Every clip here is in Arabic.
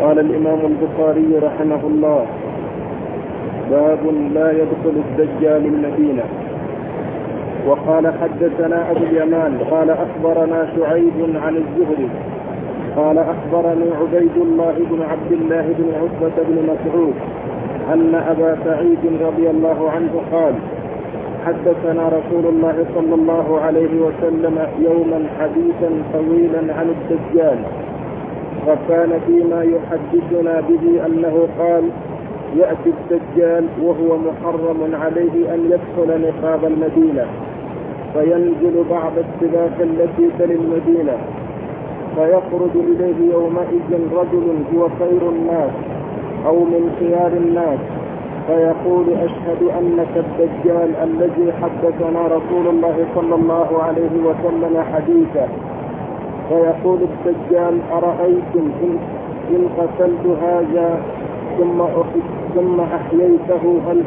قال الإمام البخاري رحمه الله: باب لا يدخل الدجال المدينة. وقال: حدثنا أبو اليمان قال أخبرنا شعيب عن الزهري قال أخبرني عبيد الله بن عبد الله بن عتبة بن مسعود أن أبا سعيد رضي الله عنه قال: حدثنا رسول الله صلى الله عليه وسلم يوما حديثا طويلا عن الدجال، وكان فيما يحدثنا به أنه قال: يأتي الدجال وهو محرم عليه أن يدخل نقاب المدينة، فينزل بعض السباق التي تلي المدينة، فيخرج إليه يومئذ رجل هو خير الناس أو من خيار الناس، فيقول: أشهد أنك الدجال الذي حدثنا رسول الله صلى الله عليه وسلم حديثا. فيقول الدجال: أرأيتم إن قتلت هذا ثم أحييته هل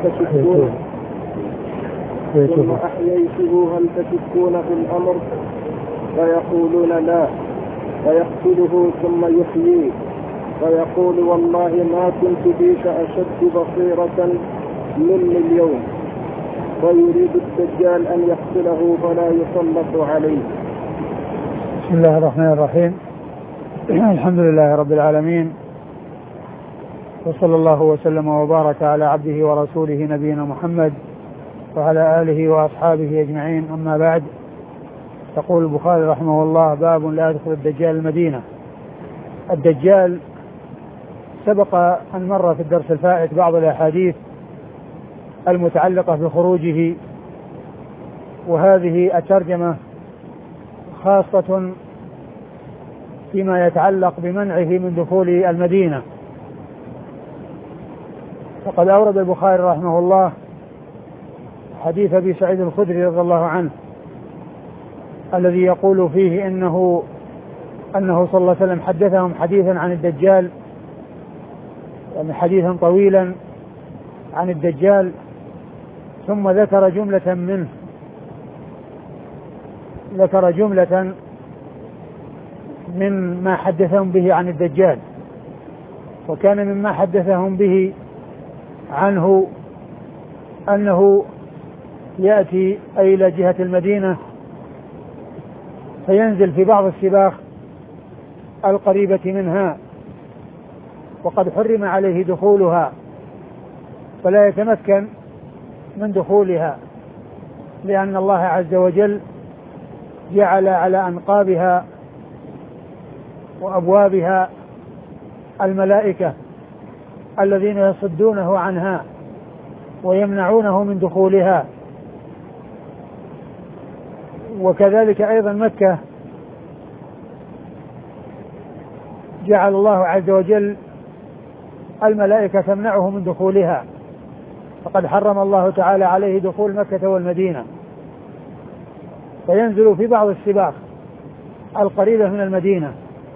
تشكون في الأمر؟ فيقولون: لا. فيقتله ثم يحييه، فيقول: والله ما كنت فيك أشد بصيرة مني اليوم. فيريد الدجال أن يقتله فلا يسلط عليه. بسم الله الرحمن الرحيم. الحمد لله رب العالمين، وصلى الله وسلم وبارك على عبده ورسوله نبينا محمد وعلى آله وأصحابه أجمعين، أما بعد. يقول البخاري رحمه الله: باب لا يدخل الدجال المدينة. الدجال سبق أن مر في الدرس الفائت بعض الأحاديث المتعلقة بخروجه، وهذه الترجمة خاصة فيما يتعلق بمنعه من دخول المدينة. فقد أورد البخاري رحمه الله حديث أبي سعيد الخدري رضي الله عنه الذي يقول فيه أنه صلى الله عليه وسلم حدثهم حديثا عن الدجال، يعني حديثا طويلا عن الدجال، ثم ذكر جملة منه، ذكر جملة من ما حدثهم به عن الدجال. وكان مما حدثهم به عنه أنه يأتي إلى جهة المدينة فينزل في بعض السباق القريبة منها، وقد حرم عليه دخولها، فلا يتمكن من دخولها، لأن الله عز وجل جعل على أنقابها وأبوابها الملائكة الذين يصدونه عنها ويمنعونه من دخولها. وكذلك أيضا مكة جعل الله عز وجل الملائكة تمنعه من دخولها، فقد حرم الله تعالى عليه دخول مكة والمدينة، فينزل في بعض السباق القريبة من المدينة.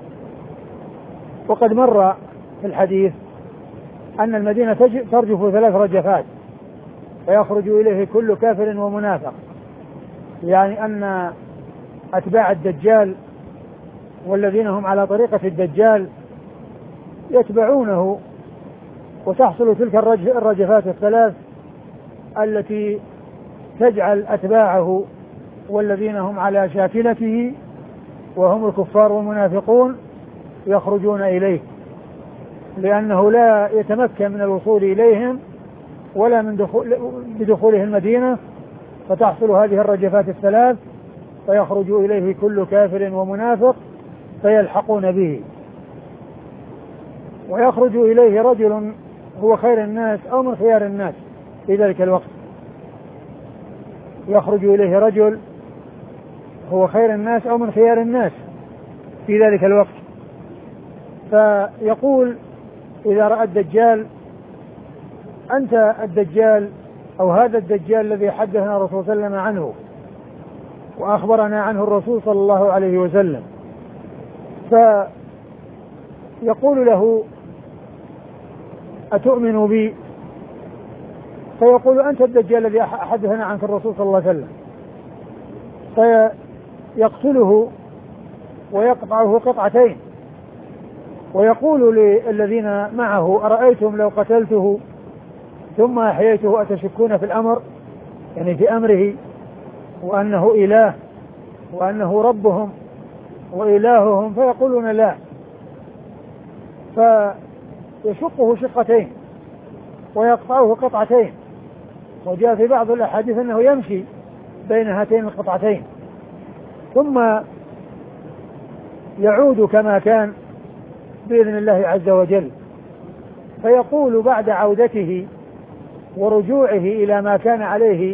وقد مر في الحديث أن المدينة ترجف 3 رجفات، فيخرج إليه كل كافر ومنافق، يعني أن أتباع الدجال والذين هم على طريقة الدجال يتبعونه، وتحصل تلك الرجفات 3 التي تجعل أتباعه والذين هم على شاكلته وهم الكفار والمنافقون يخرجون إليه، لأنه لا يتمكن من الوصول إليهم ولا من بدخوله المدينة، فتحصل هذه الرجفات 3 فيخرج إليه كل كافر ومنافق فيلحقون به. ويخرج إليه رجل هو خير الناس أو من خيار الناس في ذلك الوقت، يخرج إليه رجل هو خير الناس أو من خيار الناس في ذلك الوقت، فيقول إذا رأى الدجال: أنت الدجال أو هذا الدجال الذي حدثنا الرسول صلى الله عليه وسلم عنه وأخبرنا عنه الرسول صلى الله عليه وسلم. فيقول له: أتؤمن بي؟ فيقول: أنت الدجال الذي حدثنا عنك الرسول صلى الله عليه وسلم. فيقتله ويقطعه قطعتين، ويقول للذين معه أرأيتم لو قتلته ثم أحييته أتشكون في الأمر، يعني في أمره وأنه إله وأنه ربهم وإلههم، فيقولون لا، فيشقه شقتين ويقطعه قطعتين. وجاء في بعض الأحاديث أنه يمشي بين هاتين القطعتين ثم يعود كما كان بإذن الله عز وجل. فيقول بعد عودته ورجوعه إلى ما كان عليه: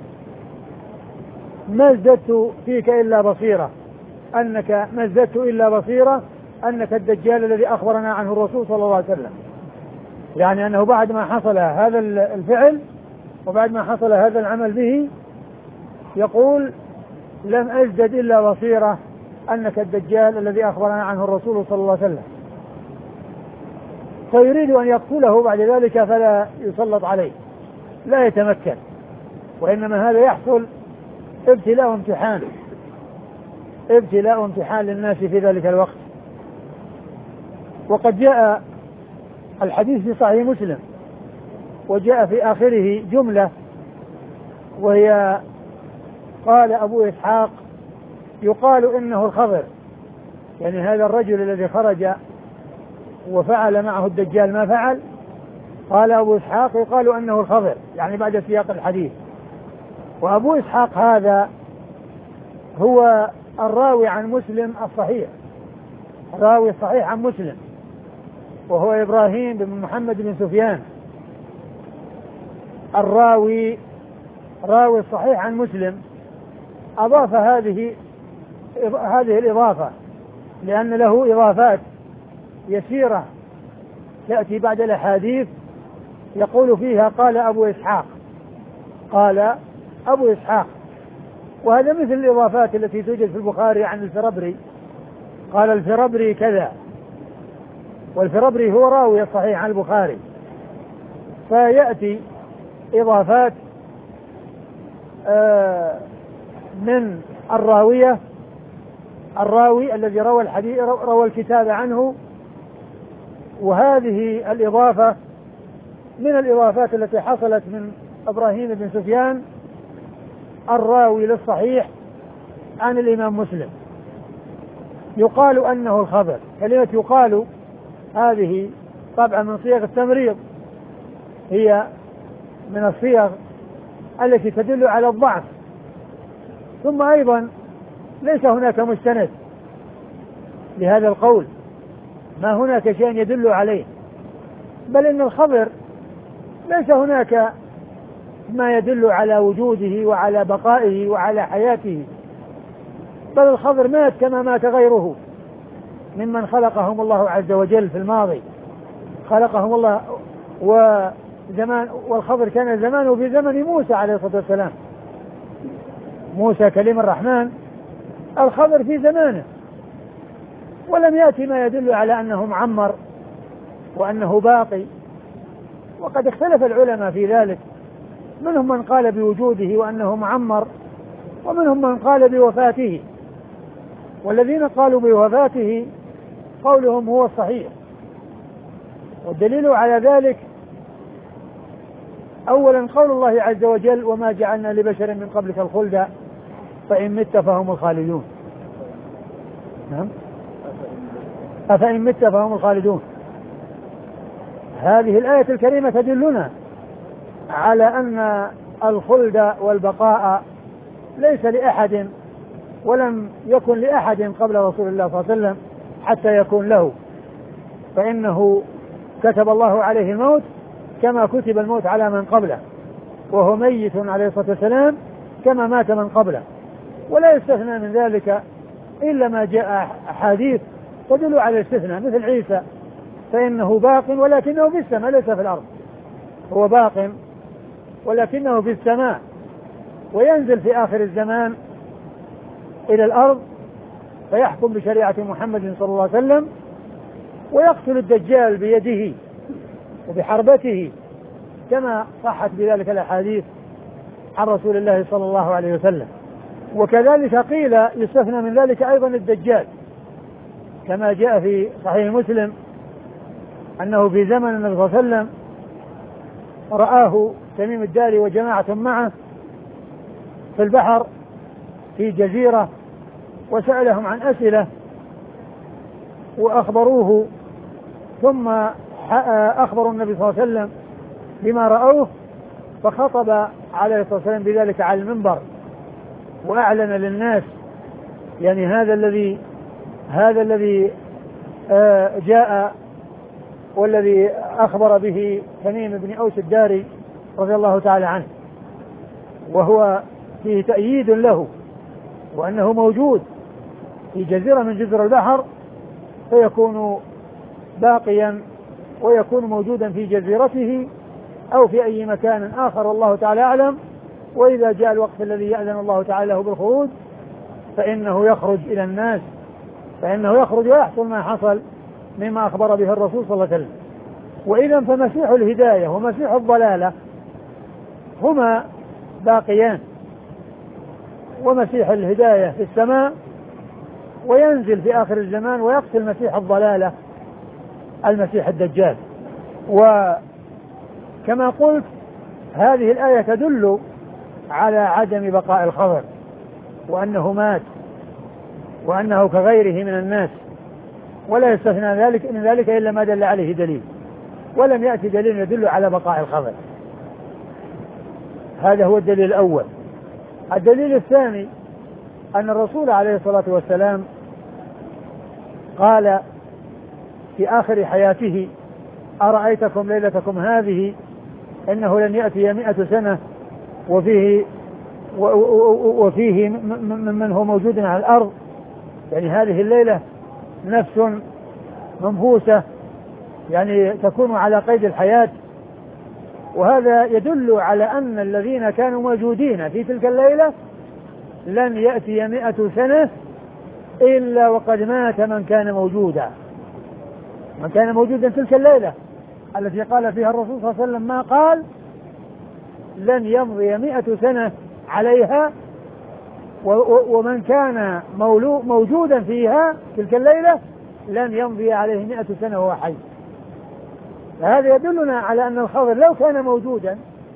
ما ازددت فيك إلا بصيرة، ما ازددت إلا بصيرة أنك الدجال الذي أخبرنا عنه الرسول صلى الله عليه وسلم. يعني أنه بعد ما حصل هذا الفعل وبعد ما حصل هذا العمل به يقول: لم أزدد إلا بصيرة أنك الدجال الذي أخبرنا عنه الرسول صلى الله عليه وسلم. فيريد أن يقتله بعد ذلك فلا يسلط عليه، لا يتمكن، وإنما هذا يحصل ابتلاء امتحان للناس في ذلك الوقت. وقد جاء الحديث في صحيح مسلم وجاء في آخره جملة، وهي قال أبو إسحاق: يقال إنه الخضر، يعني هذا الرجل الذي خرج وفعل معه الدجال ما فعل. قال أبو إسحاق: يقال أنه الخضر، يعني بعد سياق الحديث. وأبو إسحاق هذا هو الراوي عن مسلم الصحيح، الراوي الصحيح عن مسلم، وهو إبراهيم بن محمد بن سفيان، راوي الصحيح عن مسلم. أضاف هذه الإضافة لأن له إضافات يسيرة تأتي بعد الأحاديث يقول فيها: قال أبو إسحاق. وهذا مثل الإضافات التي توجد في البخاري عن الفربري، قال الفربري كذا، والفربري هو راوي الصحيح عن البخاري. فيأتي إضافات من الراوي الذي روى الكتاب عنه. وهذه الإضافة من الإضافات التي حصلت من إبراهيم بن سفيان الراوي للصحيح عن الإمام مسلم. يقال أنه الخبر. كلمة يقال هذه طبعا من صيغ التمريض، هي من الصيغ التي تدل على الضعف. ثم أيضا ليس هناك مستند لهذا القول، ما هناك شيء يدل عليه، بل إن الخبر ليس هناك ما يدل على وجوده وعلى بقائه وعلى حياته، بل الخبر مات كما مات غيره ممن خلقهم الله عز وجل في الماضي، خلقهم الله والخبر كان زمانه في زمن موسى عليه الصلاة والسلام، موسى كلم الرحمن، الخبر في زمانه، ولم يأتي ما يدل على أنه معمر وأنه باقي. وقد اختلف العلماء في ذلك، منهم من قال بوجوده وأنه معمر، ومنهم من قال بوفاته. والذين قالوا بوفاته قولهم هو الصحيح، والدليل على ذلك أولا قول الله عز وجل: وما جعلنا لبشر من قبلك الخلد فإن مت فهم الخالدون. نعم، أفإن مت فهم الخالدون. هذه الآية الكريمة تدلنا على أن الخلد والبقاء ليس لأحد، ولم يكن لأحد قبل رسول الله صلى الله عليه وسلم حتى يكون له، فإنه كتب الله عليه الموت كما كتب الموت على من قبله، وهو ميت عليه الصلاة والسلام كما مات من قبله. ولا يستثنى من ذلك إلا ما جاء أحاديث تدل على الاستثناء، مثل عيسى فإنه باق ولكنه في السماء ليس في الأرض، هو باق ولكنه في السماء، وينزل في آخر الزمان إلى الأرض فيحكم بشريعة محمد صلى الله عليه وسلم، ويقتل الدجال بيده وبحربته كما صحت بذلك الأحاديث عن رسول الله صلى الله عليه وسلم. وكذلك قيل يستثنى من ذلك أيضا الدجال، كما جاء في صحيح مسلم أنه في زمن النبي صلى الله عليه وسلم رآه تميم الداري وجماعة معه في البحر في جزيرة، وسألهم عن أسئلة وأخبروه، ثم أخبروا النبي صلى الله عليه وسلم بما رأوه، فخطب عليه الصلاة والسلام بذلك على المنبر وأعلن للناس يعني هذا الذي جاء والذي أخبر به تميم بن أوس الداري رضي الله تعالى عنه، وهو فيه تأييد له وأنه موجود في جزيرة من جزر البحر، فيكون باقيا ويكون موجودا في جزيرته أو في أي مكان آخر والله تعالى أعلم. وإذا جاء الوقت الذي يأذن الله تعالى له بالخروج فإنه يخرج إلى الناس، فإنه يخرج ويحصل ما حصل مما أخبر به الرسول صلى الله عليه وسلم. وإذا فمسيح الهداية ومسيح الضلالة هما باقيان، ومسيح الهداية في السماء وينزل في آخر الزمان ويقتل مسيح الضلالة المسيح الدجال. وكما قلت هذه الآية تدل على عدم بقاء الخضر، وأنه مات وأنه كغيره من الناس، ولا يستثنى من ذلك إلا ما دل عليه دليل، ولم يأتي دليل يدل على بقاء الخضر. هذا هو الدليل الأول. الدليل الثاني أن الرسول عليه الصلاة والسلام قال في آخر حياته: أرأيتكم ليلتكم هذه إنه لن يأتي 100 سنة وفيه من هو موجود على الأرض، يعني هذه الليلة نفس منفوسة يعني تكون على قيد الحياة. وهذا يدل على أن الذين كانوا موجودين في تلك الليلة لن يأتي 100 سنة إلا وقد مات من كان موجودا، من كان موجودا تلك الليلة التي قال فيها الرسول صلى الله عليه وسلم ما قال: لن يمضي 100 سنة عليها، ومن كان موجودا فيها تلك الليلة لن يمضي عليه 100 سنة وهو حي. هذا يدلنا على أن الخضر لو كان موجودا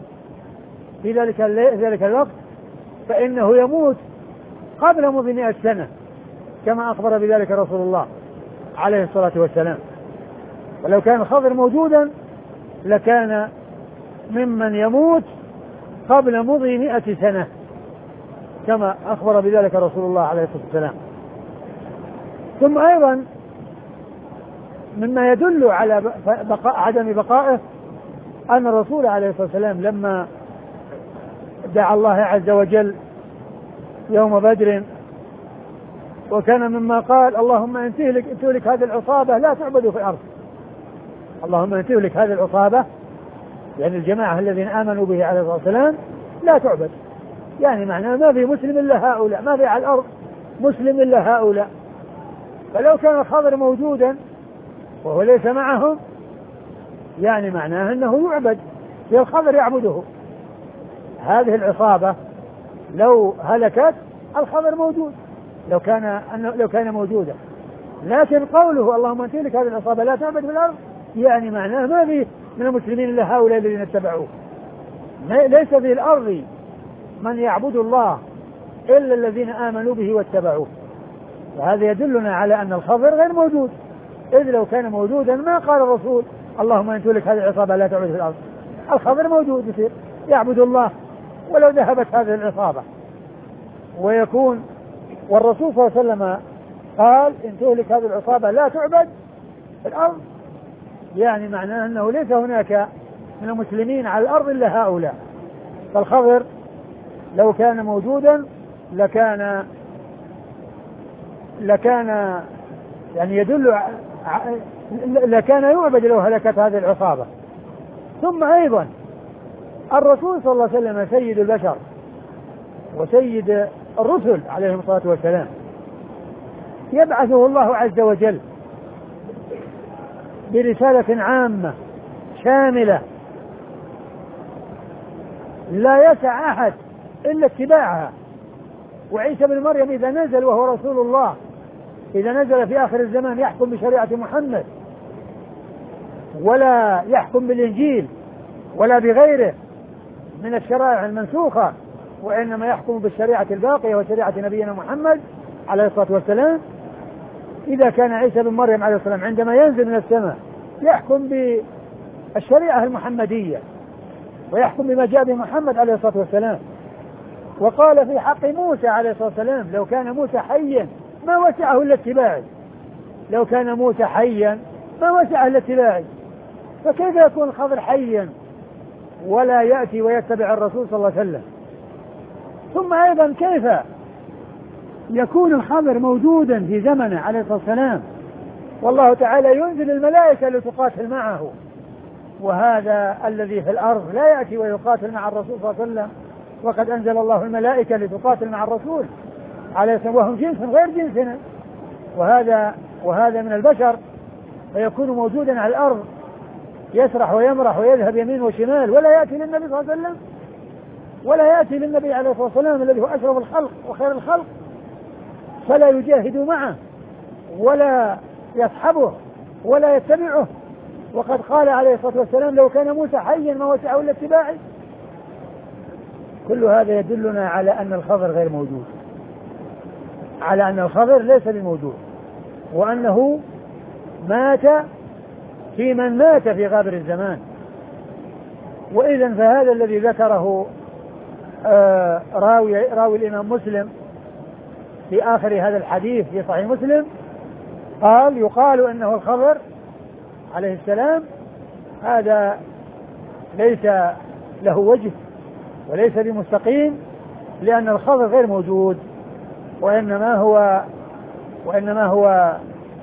في ذلك الوقت فإنه يموت قبل مضي 100 سنة كما أخبر بذلك رسول الله عليه الصلاة والسلام. ولو كان الخضر موجودا لكان ممن يموت قبل مضي 100 سنة كما أخبر بذلك رسول الله عليه الصلاة والسلام. ثم أيضا مما يدل على عدم بقائه أن الرسول عليه الصلاة والسلام لما دعا الله عز وجل يوم بدر وكان مما قال: اللهم إن تهلك هذه العصابة لا تعبد في الأرض. اللهم إن تهلك هذه العصابة يعني الجماعة الذين آمنوا به عليه الصلاة والسلام لا تعبد، يعني معناه ما في مسلم إلا هؤلاء، ما في على الأرض مسلم إلا هؤلاء. فلو كان الخضر موجودا وهو ليس معهم يعني معناه أنه يعبد، في الخضر يعبده. هذه العصابة لو هلكت الخضر موجود لو كان موجودا، لكن قوله اللهم انت لك هذه العصابة لا تعبد في الأرض يعني معناه ما في من المسلمين إلا هؤلاء الذين اتبعوه، ليس في الأرض من يعبد الله إلا الذين آمنوا به واتبعوه. وهذا يدلنا على أن الخضر غير موجود، إذ لو كان موجودا ما قال الرسول اللهم أنت لك هذه العصابة لا تعبد في الأرض. الخضر موجود يصير يعبد الله ولو ذهبت هذه العصابة ويكون. والرسول صلى الله عليه وسلم قال إن تهلك هذه العصابة لا تعبد في الأرض يعني معناه أنه ليس هناك من المسلمين على الأرض إلا هؤلاء. فالخضر لو كان موجودا لكان يعني يدل لكان يعبد لو هلكت هذه العصابة. ثم أيضا الرسول صلى الله عليه وسلم سيد البشر وسيد الرسل عليهم الصلاة والسلام، يبعثه الله عز وجل برسالة عامة شاملة لا يسع أحد إلا اتباعها. وعيسى بن مريم إذا نزل وهو رسول الله إذا نزل في آخر الزمان يحكم بشريعة محمد ولا يحكم بالإنجيل ولا بغيره من الشرائع المنسوخة، وإنما يحكم بالشريعة الباقية وشريعة نبينا محمد عليه الصلاة والسلام. إذا كان عيسى بن مريم عليه السلام عندما ينزل من السماء يحكم بالشريعة المحمدية ويحكم بما جاء به محمد عليه الصلاة والسلام. وقال في حق موسى عليه الصلاة والسلام: لو كان موسى حيا ما وسعه إلا اتباعي. لو كان موسى حيا ما وسعه إلا اتباعي، فكيف يكون الخضر حيا ولا يأتي ويتبع الرسول صلى الله عليه وسلم؟ ثم أيضا كيف يكون الخضر موجودا في زمنه عليه الصلاة والسلام والله تعالى ينزل الملائكة لتقاتل معه، وهذا الذي في الأرض لا يأتي ويقاتل مع الرسول صلى الله عليه وسلم، وقد أنزل الله الملائكة لتقاتل مع الرسول عليه السلام وهم جنس غير جنسنا، وهذا من البشر، فيكون موجودا على الأرض يسرح ويمرح ويذهب يمين وشمال ولا يأتي للنبي صلى الله عليه وسلم، ولا يأتي للنبي عليه الصلاة والسلام الذي هو أشرف الخلق وخير الخلق، فلا يجاهد معه ولا يصحبه ولا يتبعه. وقد قال عليه الصلاة والسلام: لو كان موسى حيا ما وسعه إلا اتباعي. كل هذا يدلنا على أن الخضر غير موجود، على أن الخضر ليس بموجود، وأنه مات في من مات في غابر الزمان. وإذن فهذا الذي ذكره راوي الإمام مسلم في آخر هذا الحديث في صحيح مسلم يقال أنه الخضر عليه السلام، هذا ليس له وجه وليس بمستقيم، لأن الخضر غير موجود، وإنما هو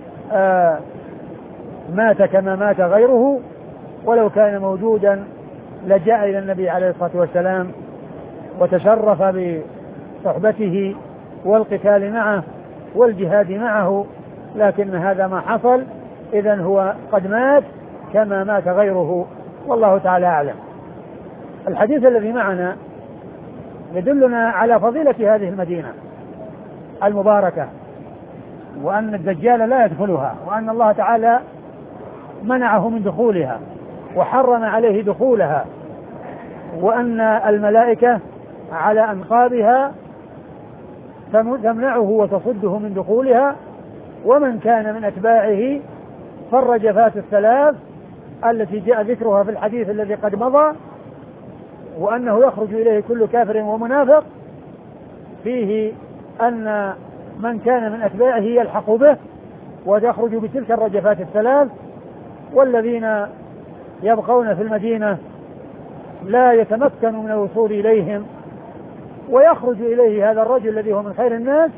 مات كما مات غيره، ولو كان موجودا لجاء إلى النبي عليه الصلاة والسلام وتشرف بصحبته والقتال معه والجهاد معه، لكن هذا ما حصل. إذن هو قد مات كما مات غيره، والله تعالى أعلم. الحديث الذي معنا يدلنا على فضيلة هذه المدينة المباركة، وأن الدجال لا يدخلها، وأن الله تعالى منعه من دخولها وحرم عليه دخولها، وأن الملائكة على أنقابها تمنعه وتصده من دخولها. ومن كان من أتباعه فالرجفات الثلاث التي جاء ذكرها في الحديث الذي قد مضى، وأنه يخرج إليه كل كافر ومنافق، فيه أن من كان من أتباعه يلحق به ويخرج بتلك الرجفات الثلاث، والذين يبقون في المدينة لا يتمكن من الوصول إليهم، ويخرج إليه هذا الرجل الذي هو من خير الناس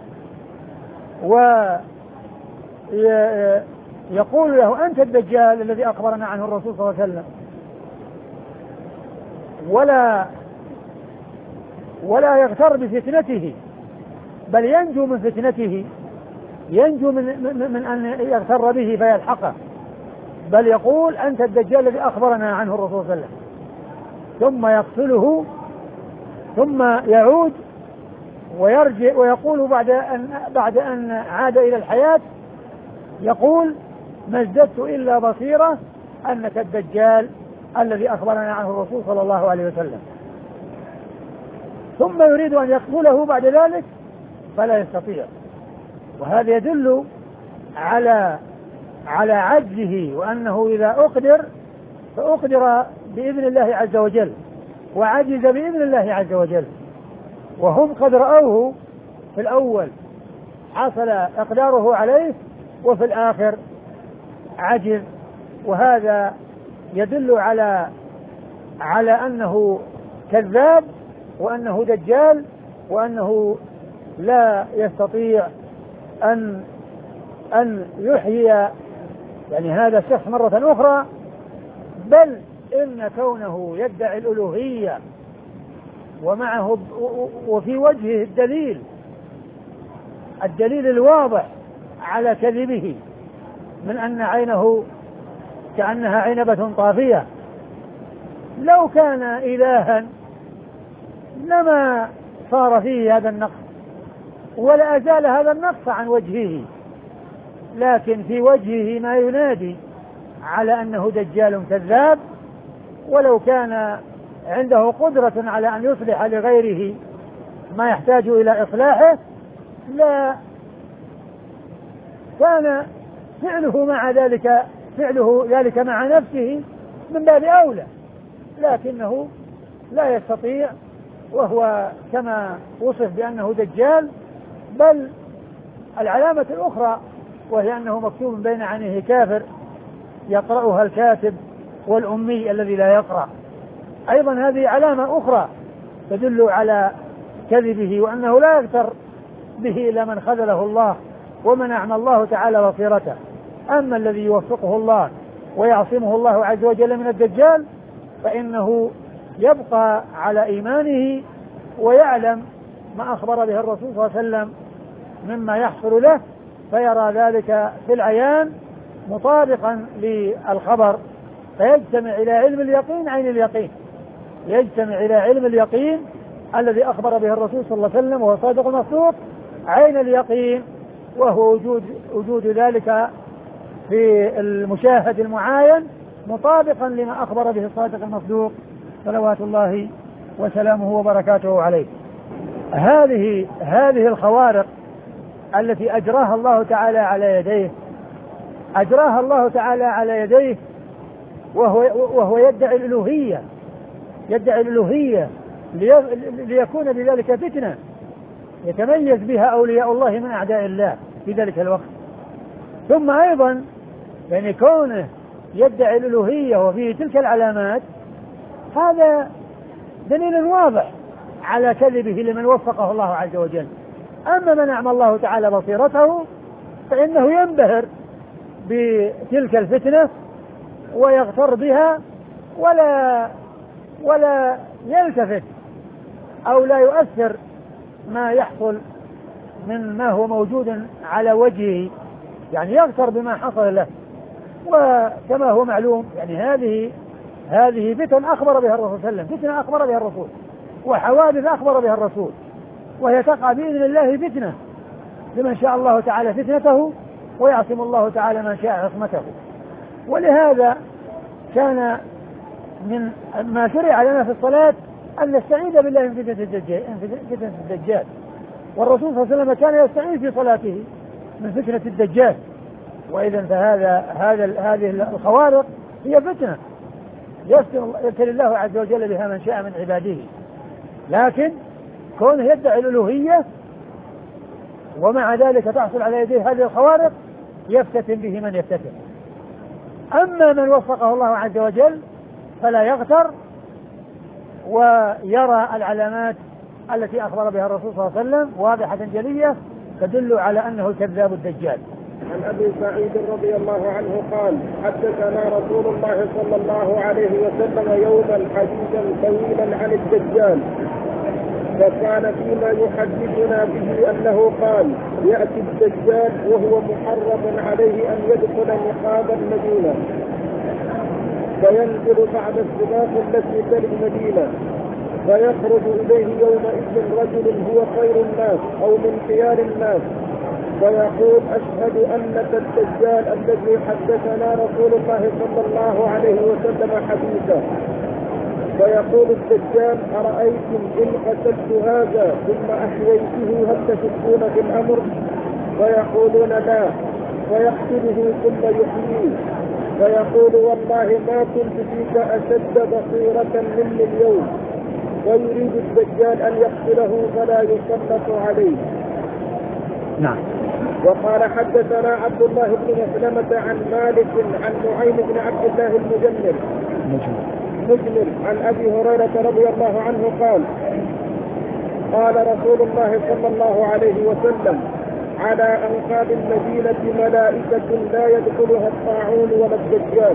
ويقول له: أنت الدجال الذي أخبرنا عنه الرسول صلى الله عليه وسلم، ولا يغتر بفتنته، بل ينجو من فتنته، ينجو من أن يغتر به فيلحقه، بل يقول: أنت الدجال الذي أخبرنا عنه الرسول صلى الله عليه وسلم، ثم يقتله، ثم يعود ويرجع ويقول بعد أن عاد إلى الحياة، يقول: ما ازددت إلا بصيرة أنك الدجال الذي أخبرنا عنه الرسول صلى الله عليه وسلم، ثم يريد أن يقتله بعد ذلك فلا يستطيع. وهذا يدل على عجزه، وأنه إذا أقدر فأقدر بإذن الله عز وجل، وعجز بإذن الله عز وجل. وهم قد رأوه في الأول حصل إقداره عليه، وفي الآخر عجز. وهذا يدل على أنه كذاب، وأنه دجال، وأنه لا يستطيع أن يحيي يعني هذا الشخص مرة أخرى، بل إن كونه يدعي الألوهية ومعه وفي وجهه الدليل الواضح على كذبه، من أن عينه كأنها عنبة طافية، لو كان إلها لما صار فيه هذا النقص، ولا أزال هذا النقص عن وجهه، لكن في وجهه ما ينادي على أنه دجال كذاب، ولو كان عنده قدرة على أن يصلح لغيره ما يحتاج إلى إصلاحه لا كان فعله ذلك مع نفسه من باب أولى، لكنه لا يستطيع، وهو كما وصف بأنه دجال. بل العلامة الأخرى وهي أنه مكتوب بين عينيه كافر يقرأها الكاتب والأمي الذي لا يقرأ، أيضا هذه علامة أخرى تدل على كذبه وأنه لا يغتر به إلا من خذله الله ومن أعمى الله تعالى بصيرته. أما الذي يوفقه الله ويعصمه الله عز وجل من الدجال فإنه يبقى على إيمانه ويعلم ما أخبر به الرسول صلى الله عليه وسلم مما يحصل له، فيرى ذلك في العيان مطابقا للخبر، فيجتمع إلى علم اليقين عين اليقين، يجتمع إلى علم اليقين الذي أخبر به الرسول صلى الله عليه وسلم وهو صادق المصدوق عين اليقين، وهو وجود ذلك في المشاهد المعاين مطابقا لما أخبر به الصادق المصدوق صلوات الله وسلامه وبركاته عليه. هذه الخوارق التي أجراها الله تعالى على يديه وهو يدعي الألوهية ليكون بذلك فتنة يتميز بها أولياء الله من أعداء الله في ذلك الوقت. ثم أيضا يعني كونه يدعي الألوهية وفيه تلك العلامات هذا دليل واضح على كذبه لمن وفقه الله عز وجل. أما من أعمى الله تعالى بصيرته فإنه ينبهر بتلك الفتنة ويغتر بها ولا يلتفت أو لا يؤثر ما يحصل من ما هو موجود على وجهه، يعني يغتر بما حصل له. وكما هو معلوم يعني هذه فتن أخبر بها الرسول صلى الله عليه وسلم، فتنة أخبر بها الرسول وحوادث أخبر بها الرسول، وهي تقع بإذن الله فتنة لمن شاء الله تعالى فتنته ويعصم الله تعالى من شاء عصمته. ولهذا كان من ما شرع لنا في الصلاة أن نستعيذ بالله من فتنة الدجال، والرسول صلى الله عليه وسلم كان يستعيذ في صلاته من فتنة الدجال. وإذا هذه الخوارق هي فتنة يبتلي الله عز وجل بها من شاء من عباده، لكن كونه يدعي الألوهية ومع ذلك تحصل على يديه هذه الخوارق يفتتن به من يفتتن. أما من وفقه الله عز وجل فلا يغتر ويرى العلامات التي أخبر بها الرسول صلى الله عليه وسلم واضحة جلية تدل على أنه الكذاب الدجال. عن أبي سعيد رضي الله عنه قال: حدثنا رسول الله صلى الله عليه وسلم يوما حديثا طويلا عن الدجال، فكان فيما يحدثنا به أنه قال: يأتي الدجال وهو محرم عليه أن يدخل نقاب المدينة، فينزل بعد السباق التي تلي المدينة، فيخرج إليه يومئذ رجل هو خير الناس أو من خيار الناس، فيقول: أشهد أنك الدجال الذي حدثنا رسول الله صلى الله عليه وسلم حديثا. فيقول الدجال: أرأيتم إن قتلت هذا ثم أحييته هل تشكون في الأمر؟ فيقولون: لا. فيقتله ثم يحييه، فيقول: والله ما كنت فيك أشد بصيرة مني اليوم. ويريد الدجال أن يقتله فلا يسلط عليه. نعم. وقال: حدثنا عبد الله بن مسلمة عن مالك عن نعيم بن عبد الله المجمل عن أبي هريرة رضي الله عنه قال: قال رسول الله صلى الله عليه وسلم: على أنقاب المدينة ملائكة لا يدخلها الطاعون ولا الدجال.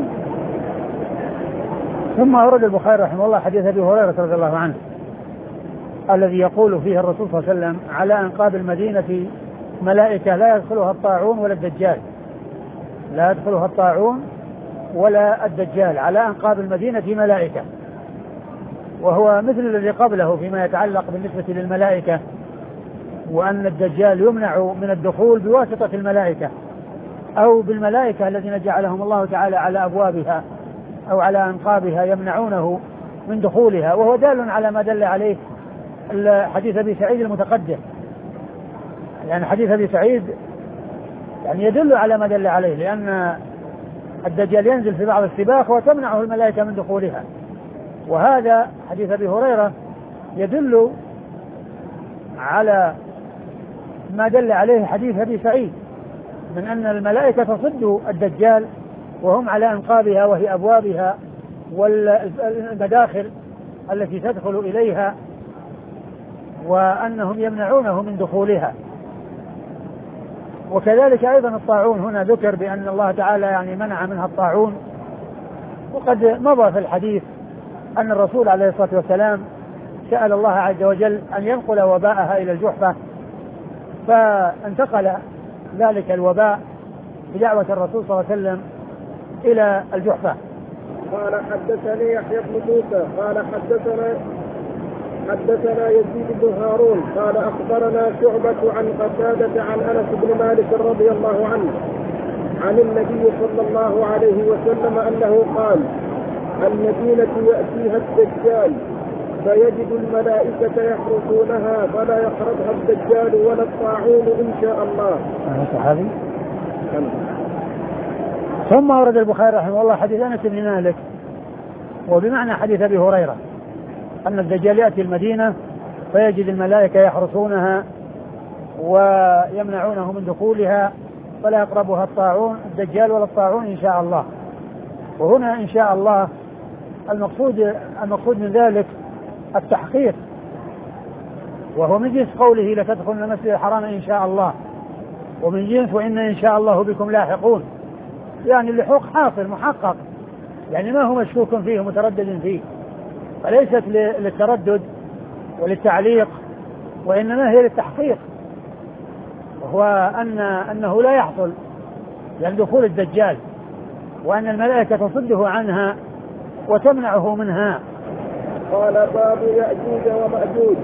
ثم أورد البخاري رحمه الله حديث أبي هريرة رضي الله عنه الذي يقول فيه الرسول صلى الله عليه وسلم: على أنقاب المدينة ملائكة لا يدخلها الطاعون ولا الدجال، لا يدخلها الطاعون ولا الدجال. على أنقاب المدينة ملائكة، وهو مثل الذي قبله فيما يتعلق بالنسبة للملائكة، وأن الدجال يمنع من الدخول بواسطة الملائكة. أو بالملائكة الذين جعلهم الله تعالى على أبوابها أو على أنقابها يمنعونه من دخولها، وهو دال على ما دل عليه حديث أبي سعيد المتقدم. يعني حديث أبي سعيد يعني يدل على ما دل عليه، لأن الدجال ينزل في بعض السباق وتمنعه الملائكة من دخولها، وهذا حديث أبي هريرة يدل على ما دل عليه حديث أبي سعيد من أن الملائكة تصد الدجال وهم على أنقابها وهي أبوابها والمداخل التي تدخل إليها، وأنهم يمنعونه من دخولها. وكذلك أيضا الطاعون هنا ذكر بأن الله تعالى يعني منع منها الطاعون، وقد مضى في الحديث أن الرسول عليه الصلاة والسلام سأل الله عز وجل أن ينقل وباءها إلى الجحفة، فانتقل ذلك الوباء بدعوة الرسول صلى الله عليه وسلم إلى الجحفة. قال حدثني يحيى بن موسى قال حدثنا يزيد بن هارون قال أخبرنا شعبة عن قتادة عن أنس بن مالك رضي الله عنه عن النبي صلى الله عليه وسلم أنه قال: المدينة يأتيها الدجال فيجد الملائكة يحرسونها فلا يقربها الدجال ولا الطاعون إن شاء الله. صحابي. ثم ورد البخاري رحمه الله حديث أنس بن مالك وبمعنى حديث أبي هريرة أن الدجال يأتي المدينة فيجد الملائكة يحرسونها ويمنعونه من دخولها فلا يقربها الطاعون الدجال ولا الطاعون إن شاء الله. وهنا إن شاء الله المقصود من ذلك التحقيق، وهو من جنس قوله لتدخلن المسجد الحرام إن شاء الله، ومن جنس وإن إن شاء الله بكم لاحقون، يعني اللحوق حاصل محقق، يعني ما هو مشكوك فيه متردد فيه، فليست للتردد وللتعليق وإنما هي للتحقيق، وهو أنه لا يحصل يعني دخول الدجال، وأن الملائكة تصده عنها وتمنعه منها. قال: باب يأجوج ومأجوج.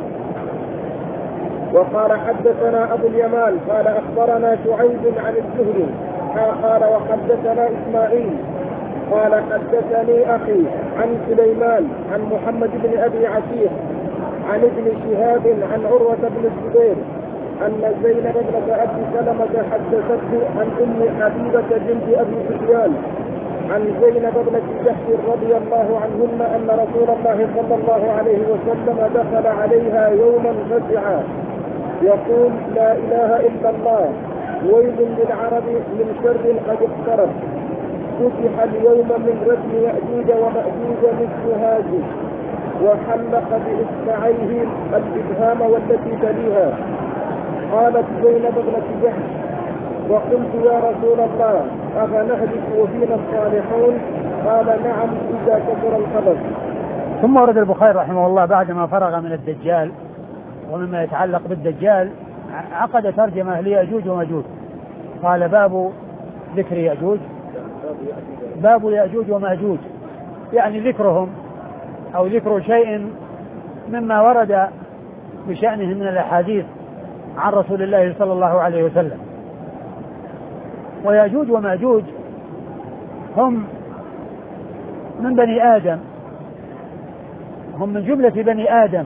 وقال حدثنا أبو اليمان قال أخبرنا شعيب عن الزهري قال وحدثنا إسماعيل قال حدثني أخي عن سليمان عن محمد بن أبي عتيق عن ابن شهاب عن عروة بن الزبير أن زينب بنت أبي سلمة حدثته عن أم حبيبة بنت أبي سفيان عن زينب بنت جحش رضي الله عنهن أن رسول الله صلى الله عليه وسلم دخل عليها يوما فزعا يقول: لا إله إلا الله، ويل للعرب من شر قد اقترب، فتح اليوم من ردم يأجوج ومأجوج مثل هذه، وحلق بإصبعيه الإبهام والتي تليها. قالت زينب بنت جحش: وقلت يا رسول الله أفنهلك وفينا الصالحون؟ قال: نعم إذا كثر الخبث. ثم ورد البخاري رحمه الله بعدما فرغ من الدجال ومما يتعلق بالدجال عقد ترجمة ليأجوج ومأجوج. قال: باب ذكر يأجوج، باب يأجوج ومأجوج، يعني ذكرهم أو ذكر شيء مما ورد بشأنهم من الأحاديث عن رسول الله صلى الله عليه وسلم. ويأجوج ومأجوج هم من بني آدم، هم من جملة بني آدم،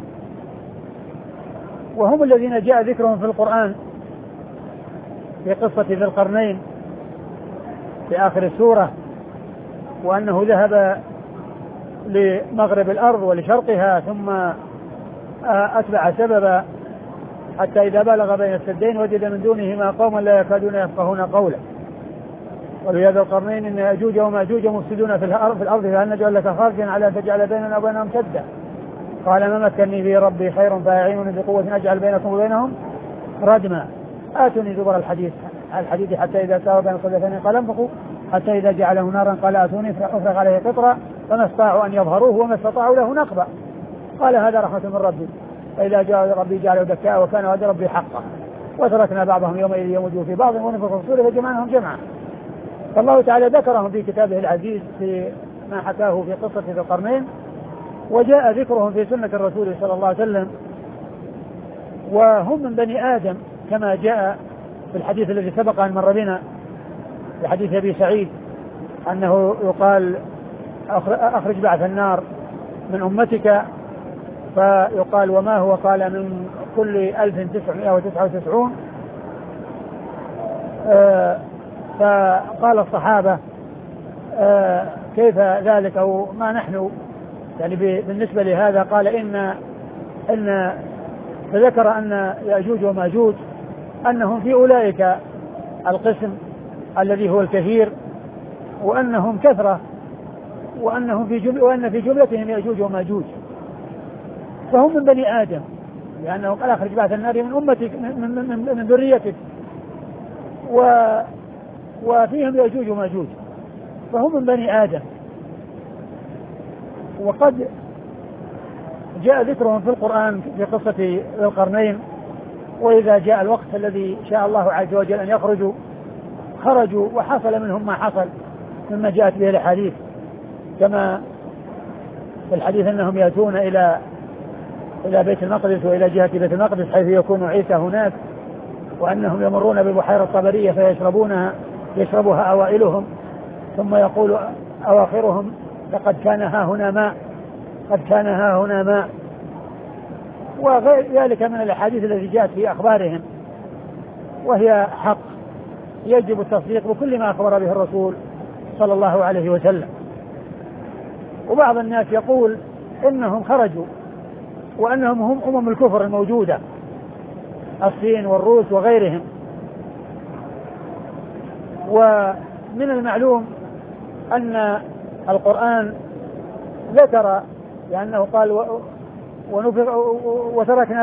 وهم الذين جاء ذكرهم في القرآن في قصة ذي القرنين في آخر السورة، وأنه ذهب لمغرب الأرض ولشرقها ثم أتبع سببا حتى إذا بلغ بين السدين وجد من دونهما قوما لا يكادون يفقهون قولا، ولهذا القرنين إن يأجوج ومأجوج مفسدون في الأرض فهل نجعل لك خارجا على أن تجعل بيننا وبينهم سدا؟ قال: ما مكنني في ربي خير فأعينوني بقوة أجعل بينكم وبينهم ردما آتوني زبر الحديد حتى إذا ساوى بين الصدفين قال انفخوا حتى إذا جعله نارا قال آتوني أفرغ عليه قطرا فما استطاعوا أن يظهروه وما استطاعوا له نقبا. قال: هذا رحمة من ربي فإذا جاء ربي جعله دكاء وكان وعد ربي حقا وتركنا بعضهم يومئذ يموجون في بعض ونفخ في الصور فجمعناهم جمعا. فالله تعالى ذكرهم في كتابه العزيز في ما حكاه في قصة ذي القرنين، وجاء ذكرهم في سنة الرسول صلى الله عليه وسلم، وهم من بني آدم كما جاء في الحديث الذي سبق أن مر بنا في حديث أبي سعيد أنه يقال أخرج بعث النار من أمتك، فيقال وما هو؟ قال من كل 1999. فقال الصحابة كيف ذلك أو ما نحن يعني بالنسبة لهذا؟ قال إن فذكر أن يأجوج وماجوج أنهم في أولئك القسم الذي هو الكثير، وأنهم كثرة، وأن في جملتهم يأجوج وماجوج، فهم من بني آدم، لأنه قال أخرج بعث النار من أمتك من ذريتك، وفيهم يأجوج وماجوج، فهم من بني آدم. وقد جاء ذكرهم في القرآن في قصة ذي القرنين، وإذا جاء الوقت الذي شاء الله عز وجل أن يخرجوا خرجوا، وحصل منهم ما حصل مما جاءت به الحديث، كما في الحديث أنهم يأتون إلى بيت المقدس وإلى جهة بيت المقدس حيث يكون عيسى هناك، وأنهم يمرون ببحيرة طبرية يشربها أوائلهم، ثم يقول أواخرهم لقد كان ها هنا ماء، قد كان ها هنا ماء، وغير ذلك من الأحاديث التي جاءت في أخبارهم، وهي حق يجب التصديق بكل ما أخبر به الرسول صلى الله عليه وسلم. وبعض الناس يقول إنهم خرجوا وأنهم هم أمم الكفر الموجودة، الصين والروس وغيرهم. ومن المعلوم أن القرآن ذكر لأنه قال وتركنا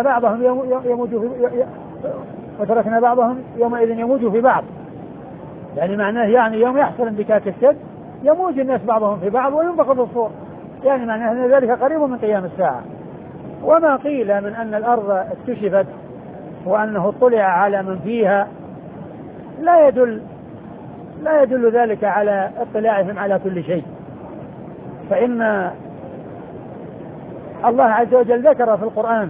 بعضهم يومئذ يموج في بعض، يعني معناه يعني يوم يحصل انبكاك السد يموج الناس بعضهم في بعض وينفخ في الصور، يعني معناه أن ذلك قريب من قيام الساعة. وما قيل من أن الأرض اكتشفت وأنه اطلع على من فيها لا يدل ذلك على اطلاعهم على كل شيء، فإن الله عز وجل ذكر في القرآن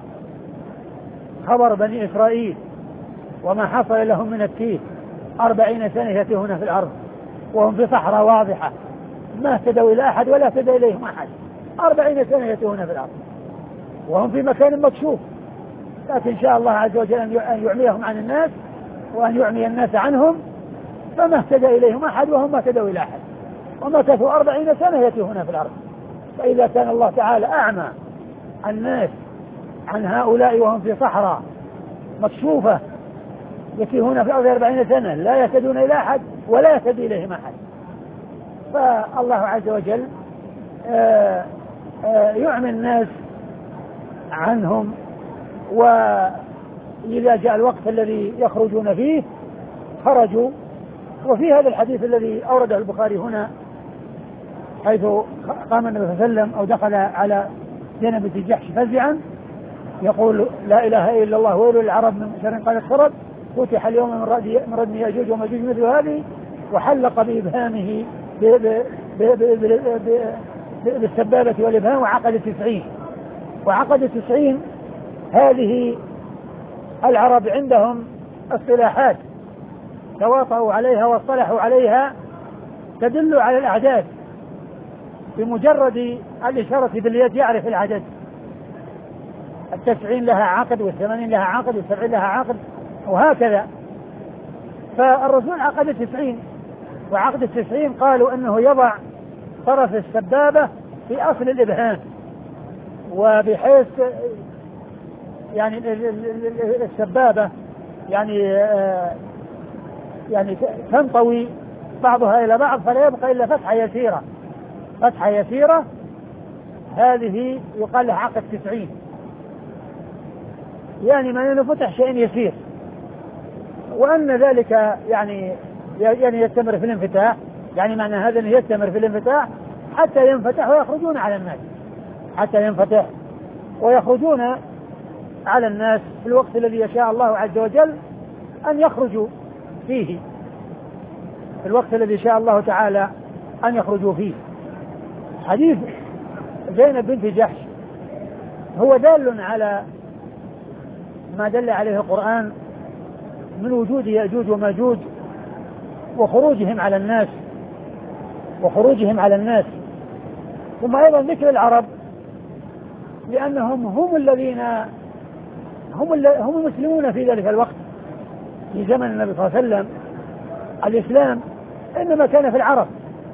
خبر بني إسرائيل وما حصل لهم من التيه 40 سنة يتيهون في الأرض وهم في صحراء واضحة ما اهتدوا إلى أحد ولا اهتدى إليهم أحد، 40 سنة يتيهون في الأرض وهم في مكان مكشوف، لكن شاء الله عز وجل أن يعميهم عن الناس وأن يعمي الناس عنهم، فما اهتدى إليهم أحد وهم ما اهتدوا إلى أحد، ومكثوا 40 سنة يتيهون في الأرض. فإذا كان الله تعالى أعمى الناس عن هؤلاء وهم في صحراء مكشوفة يتيهون في الأرض 40 سنة لا يهتدون إلى أحد ولا يهتدي إليهم أحد، فالله عز وجل يعمي الناس عنهم. وإذا جاء الوقت الذي يخرجون فيه خرجوا. وفي هذا الحديث الذي أورده البخاري هنا حيث قام النبي صلى الله عليه وسلم أو دخل على زينب بنت جحش فزعا يقول لا إله إلا الله ويل للعرب من شر قد اقترب، فتح اليوم من ردم يأجوج وماجوج مثل هذه، وحلق بإبهامه بالسبابة والإبهام وعقد 90 هذه العرب عندهم اصطلاحات تواطؤوا عليها واصطلحوا عليها تدل على الأعداد، بمجرد الإشارة باليد يعرف العدد، 90 لها عقد 80 لها عقد 70 لها عقد وهكذا. فالرسول عقد 90، وعقد 90 قالوا أنه يضع طرف السبابة في أصل الإبهام، وبحيث يعني السبابة يعني تنطوي بعضها إلى بعض فلا يبقى إلا فتحة يسيرة هذه يقال لها عقد 90، يعني ما أنه فتح شيء يسير، وأن ذلك يعني يستمر في الانفتاح، يعني معنى هذا أنه يستمر في الانفتاح حتى ينفتح ويخرجون على الناس، حتى ينفتح ويخرجون على الناس في الوقت الذي يشاء الله عز وجل أن يخرجوا فيه، في الوقت الذي شاء الله تعالى أن يخرجوا فيه. حديث زينب بنت جحش هو دال على ما دل عليه القرآن من وجود يأجوج وماجوج وخروجهم على الناس. ثم أيضا ذكر العرب لأنهم هم الذين هم المسلمون في ذلك الوقت في زمن النبي صلى الله عليه وسلم. الإسلام إنما كان في العرب،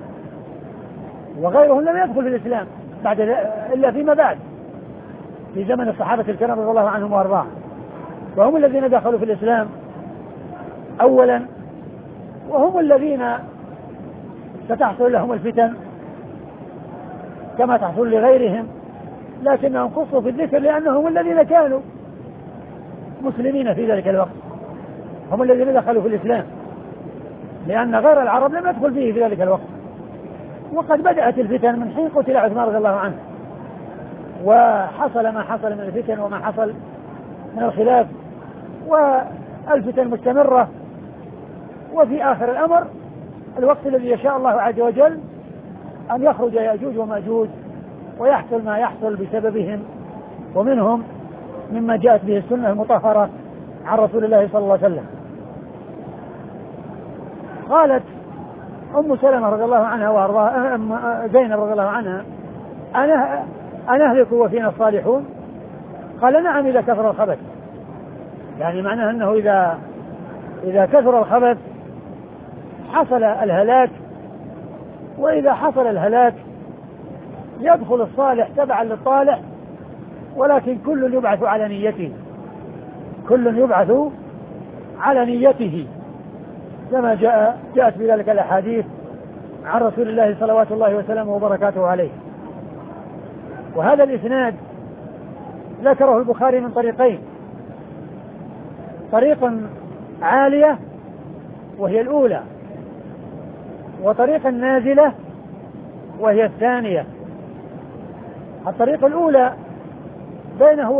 وغيرهم لم يدخل في الإسلام إلا فيما بعد في زمن الصحابة الكرام رضي الله عنهم وأرضاهم، وهم الذين دخلوا في الإسلام أولا، وهم الذين ستحصل لهم الفتن كما تحصل لغيرهم، لكنهم خصوا في الذكر لأنهم الذين كانوا مسلمين في ذلك الوقت، هم الذين دخلوا في الإسلام، لأن غير العرب لم يدخل فيه في ذلك الوقت. وقد بدأت الفتن من حين قتل عثمان رضي الله عنه، وحصل ما حصل من الفتن وما حصل من الخلاف، والفتن مستمرة. وفي آخر الأمر الوقت الذي يشاء الله عز وجل أن يخرج يأجوج وماجوج ويحصل ما يحصل بسببهم ومنهم مما جاءت به السنة المطهرة عن رسول الله صلى الله عليه وسلم. قالت أم سلمة رضي الله عنها وأرضاها زينب رضي الله عنها: أنا أهلك وفينا الصالحون؟ قال: نعم إذا كثر الخبث. يعني معناه أنه إذا كثر الخبث حصل الهلاك، وإذا حصل الهلاك يدخل الصالح تبعا للطالح، ولكن كل يبعث على نيته كما جاءت بذلك الأحاديث عن رسول الله صلوات الله وسلامه وبركاته عليه. وهذا الإسناد ذكره البخاري من طريقين: طريق عالية وهي الأولى، وطريق نازلة وهي الثانية. الطريق الأولى بينه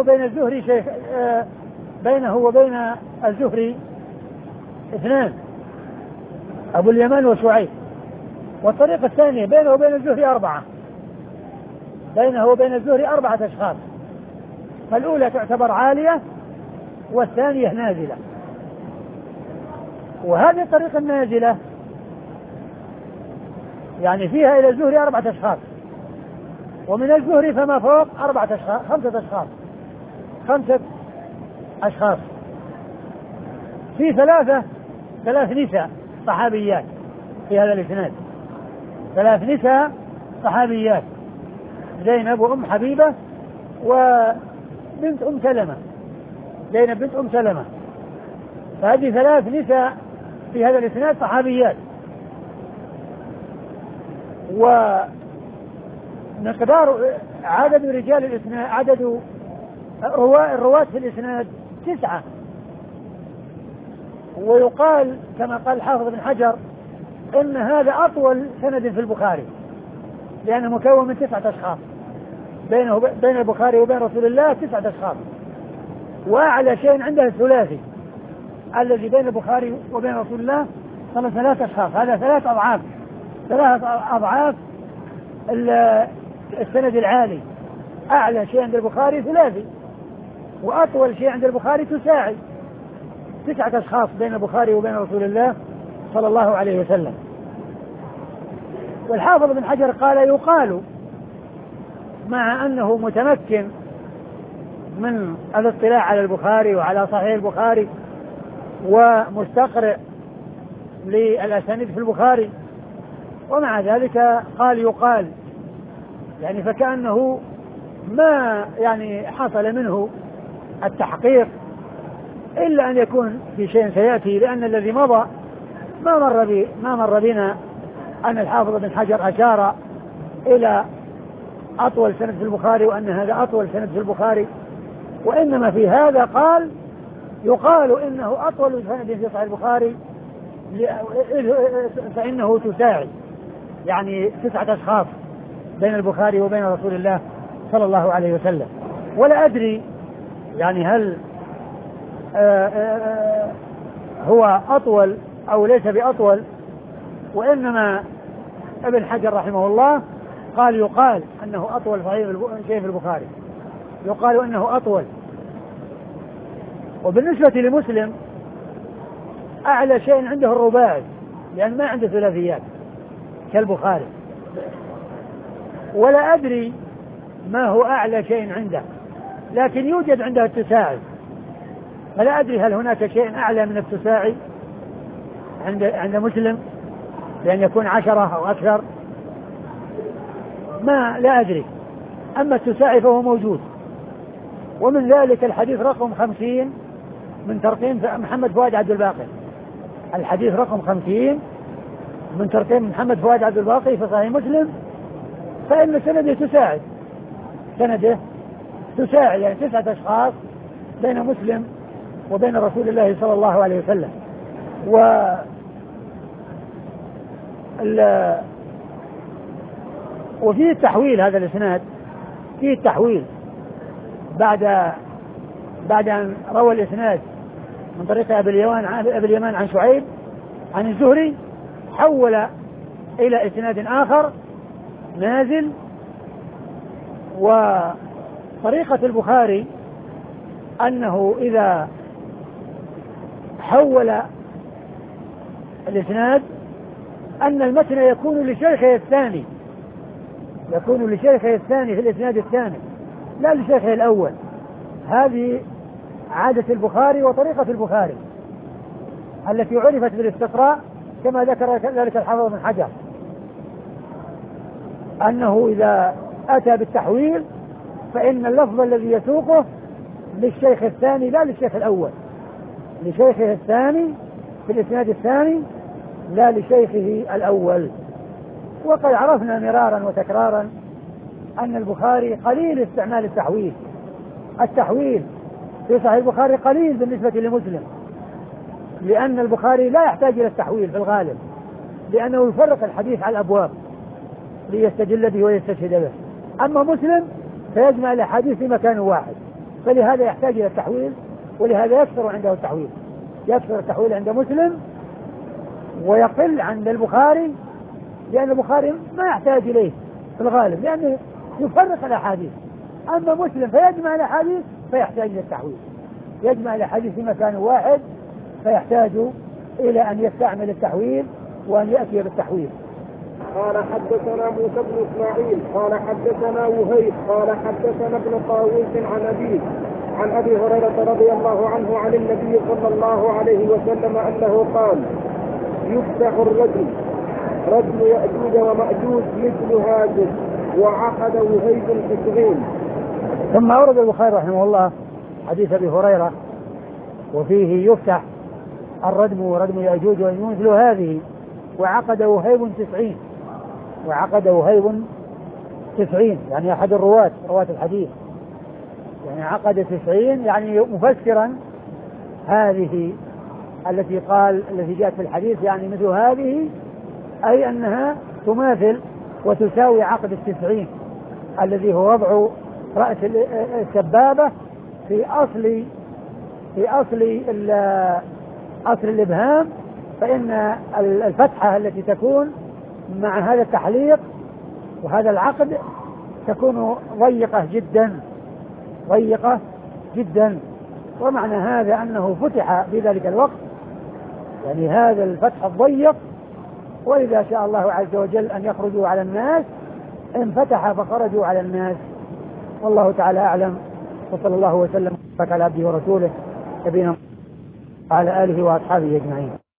وبين الزهري اثنان، أبو اليمان وشعيب. والطريقة الثانية بينه وبين الزهري أربعة أشخاص، فالأولى تعتبر عالية والثانية نازلة. وهذه الطريقة النازلة يعني فيها إلى الزهري 4 أشخاص، ومن الزهري فما فوق 5 أشخاص. في ثلاث نساء صحابيات في هذا الإسناد، 3 نساء صحابيات: زينب وأم حبيبة وبنت أم سلمة، زينب بنت أم سلمة. فهذه 3 نساء في هذا الإسناد صحابيات. ومقدار عدد رجال الإسناد، عدد الرواة في الإسناد 9. ويقال كما قال الحافظ بن حجر إن هذا أطول سند في البخاري، لأنه مكون من 9 أشخاص، بين البخاري وبين رسول الله 9 أشخاص. وأعلى شيء عنده الثلاثي الذي بين البخاري وبين رسول الله 3 أشخاص. هذا 3 أضعاف السند العالي. أعلى شيء عند البخاري ثلاثي، وأطول شيء عند البخاري تساعي. 9 أشخاص بين البخاري وبين رسول الله صلى الله عليه وسلم. والحافظ بن حجر قال: يقال مع أنه متمكن من الاطلاع على البخاري وعلى صحيح البخاري ومستقرئ للأسانيد في البخاري، ومع ذلك قال يقال، يعني فكأنه ما يعني حصل منه التحقيق إلا أن يكون في شيء سيأتي، لأن الذي مضى ما مر بنا أن الحافظ بن حجر أشار إلى أطول سند في البخاري وأن هذا أطول سند في البخاري، وإنما في هذا قال يقال إنه أطول سند في صحيح البخاري فإنه تساعي، يعني 9 أشخاص بين البخاري وبين رسول الله صلى الله عليه وسلم. ولا أدري يعني هل هو أطول أو ليس بأطول، وإنما ابن حجر رحمه الله قال يقال أنه أطول شيء في البخاري، يقال أنه أطول. وبالنسبة لمسلم أعلى شيء عنده الرباعي، لأن ما عنده ثلاثيات كالبخاري. ولا أدري ما هو أعلى شيء عنده، لكن يوجد عنده التساعي، فلا أدري هل هناك شيء أعلى من التساعي عند مسلم بأن يكون 10 أو أكثر، لا أدري. أما التساعي فهو موجود. ومن ذلك الحديث رقم 50 من ترقيم محمد فؤاد عبد الباقي، الحديث رقم 50 من ترقيم محمد فؤاد عبد الباقي في صحيح مسلم، فإن سنده تساعي يعني 9 أشخاص بين مسلم وبين رسول الله صلى الله عليه وسلم. وفيه التحويل، هذا الإسناد فيه التحويل بعد أن روى الإسناد من طريق أبي اليمان عن شعيب عن الزهري، حول إلى إسناد آخر نازل. وطريقة البخاري أنه إذا حول الإسناد أن المتن يكون لشيخه الثاني في الإسناد الثاني، لا لشيخه الأول. هذه عادة البخاري وطريقة البخاري التي عرفت بالاستقراء، كما ذكر ذلك الحافظ بن حجر، أنه إذا أتى بالتحويل فإن اللفظ الذي يسوقه للشيخ الثاني لا للشيخ الأول، لشيخه الثاني في الإسناد الثاني لا لشيخه الأول. وقد عرفنا مرارا وتكرارا أن البخاري قليل استعمال التحويل في صحيح البخاري قليل بالنسبة لمسلم، لأن البخاري لا يحتاج إلى التحويل في الغالب، لأنه يفرق الحديث على الأبواب ليستدل به ويستشهد به. أما مسلم فيجمع الأحاديث في مكان واحد، فلهذا يحتاج إلى التحويل، ولهذا يكثر عنده التحويل، يكثر التحويل عند مسلم ويقل عند البخاري، لأن البخاري ما يحتاج إليه في الغالب لأنه يفرق الأحاديث. أما مسلم فيجمع الأحاديث فيحتاج إلى التحويل، يجمع الأحاديث في مكان واحد فيحتاج إلى أن يستعمل التحويل وأن يأتي بالتحويل. قال حدثنا موسى بن إسماعيل قال حدثنا وهيب قال حدثنا ابن طاووس عن أبي هريرة رضي الله عنه عن النبي صلى الله عليه وسلم أنه قال: يفتح ردم يأجوج ومأجوج مثل هذا وعقد وهيب 90. ثم أورد البخاري رحمه الله حديث أبي هريرة وفيه يفتح الردم ردم يأجوج ومأجوج مثل هذه وعقد وهيب 90 يعني أحد رواة الحديث، يعني عقد 90 يعني مفسرا هذه التي جاءت في الحديث، يعني مثل هذه أي أنها تماثل وتساوي عقد 90 الذي هو وضع رأس السبابة في أصل الإبهام، فإن الفتحة التي تكون مع هذا التحليق وهذا العقد تكون ضيقة جدا. ومعنى هذا أنه فتح بذلك الوقت، يعني هذا الفتح الضيق، وإذا شاء الله عز وجل أن يخرجوا على الناس انفتح فخرجوا على الناس. والله تعالى أعلم، وصلى الله وسلم على عبده ورسوله نبينا وعلى آله وأصحابه أجمعين.